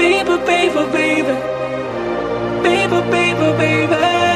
baby, baby, baby, baby, baby, baby.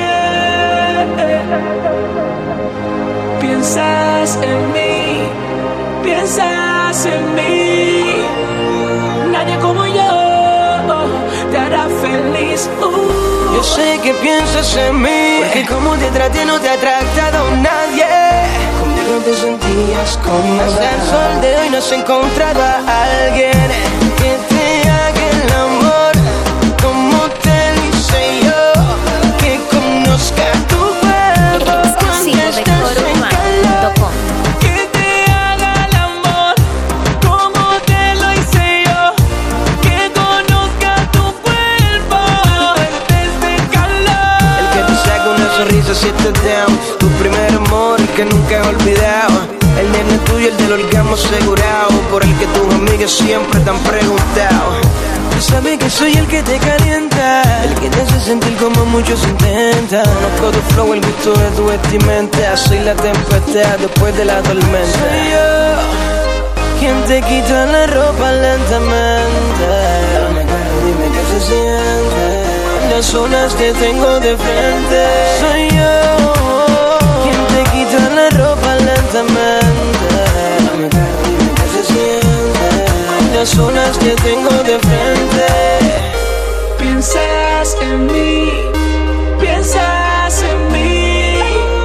Piensas en mí, piensas en mí. Nadie como yo te hará feliz. Yo sé que piensas en mí, porque como te traté no te ha tratado nadie. Conmigo te sentías como hasta el sol de hoy no has encontrado a alguien que te haga el amor como te lo hice yo, que conozca tu cuerpo cuando estás en calor, que te haga el amor como te lo hice yo, que conozca tu cuerpo desde calor. el que te saca una sonrisa si estás down, tu primer amor que nunca he olvidado. El nene tuyo, el del orgasmo asegurado, por el que tus amigas siempre te han preguntado. Tú sabes que soy el que te calienta, el que te hace sentir como muchos intentan. Conozco tu flow, el gusto de tu vestimenta. Soy la tempestad después de la tormenta. Soy yo quien te quita la ropa lentamente. Dime qué se siente cuando a solas te tengo de frente. Soy yo quien te quita la ropa lentamente. Dime qué se siente cuando a solas te tengo de frente. Piensas en mí, piensas en mí.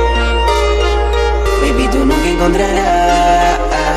Baby, tú nunca encontrarás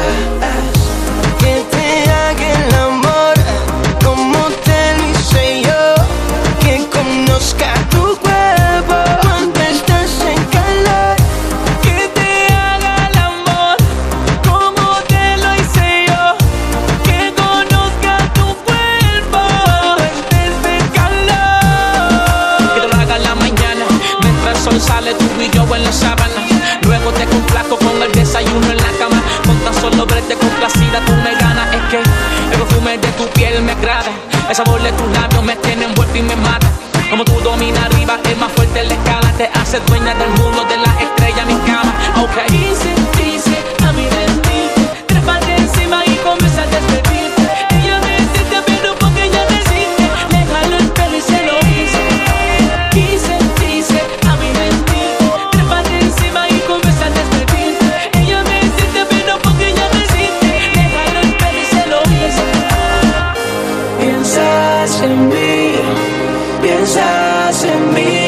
que te haga el amor como te lo hice yo, que conozca tu cuerpo cuando estás en calor, Que te haga el amor como te lo hice yo, que conozca tu cuerpo desde calor. Que te lo haga en la mañana, mientras el sol sale, tú y yo en la sábana. Luego te complazco con el desayuno en la cama. Con tan solo verte complacida tú me ganas. Es que el perfume de tu piel me agrada, el sabor de tus labios me tiene envuelto y me mata. Como tú dominas arriba, el más fuerte en la escala, te hace dueña del mundo, de las estrellas, mi cama. Ok. Dice, a mí rendiste, trépate encima y comienza a despedirte. Ella me insiste, pero porque ella resiste, le jalo el pelo y se lo hice. Dice, a mí rendiste, trépate encima y comienza a despedirte. Ella me insiste, pero porque ella resiste, le jalo el pelo y se lo hice. piensas en mí, piensas en mí.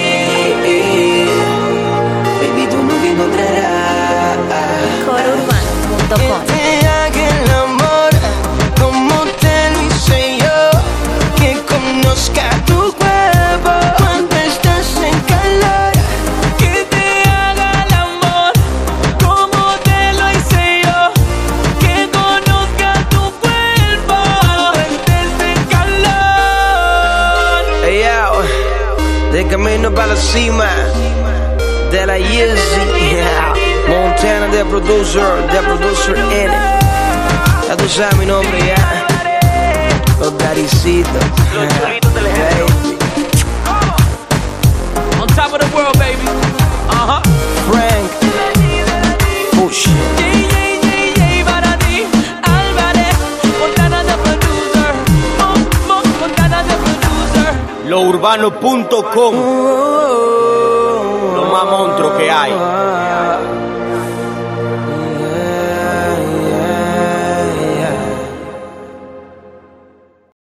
Baby, tú nunca encontrarás Corourbano.com. que te haga el amor como te lo hice yo, que conozca tu cuerpo cuando estás en calor, Que te haga el amor como te lo hice yo, que conozca tu cuerpo desde calor. hey, yo, de camino para la cima de la Yeezy, Montana the producer in it. Ya tú sabes mi nombre ya, los daricitos, baby. On top of the world, baby. Frank, push. Para ti, Álvarez, Montana the producer, Montana the producer. Lourbano.com, lo más monstruo que hay.